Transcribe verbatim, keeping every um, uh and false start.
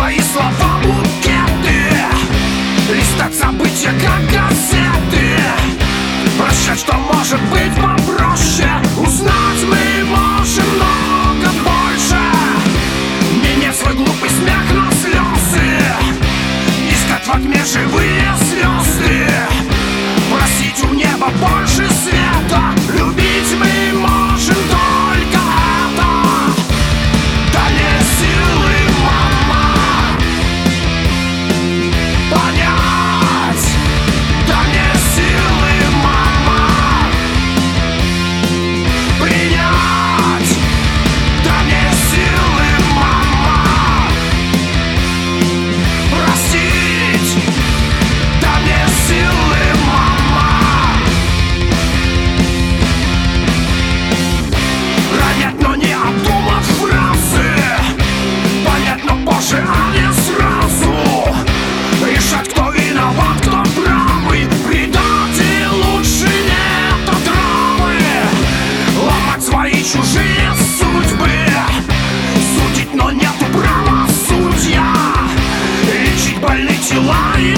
твои слова букеты, листать события как газеты. Прощать, что может быть попроще, узнать мы можем много больше. Менять свой глупый смех на слезы, искать в окне живые звезды, просить у неба больше света. Любить мы можем только это. Дай мне силы, мама, понять. Дай мне силы, мама, принять. Дай мне силы, мама, простить. Дай мне силы, мама, ронять, но не обдумав фразы, понять, но позже, а не сразу. Решать, кто виноват, кто правый, предать и лучше нет отравы. Ломать свои чужие судьбы, судить, но нету права судья. Лечить больные тела и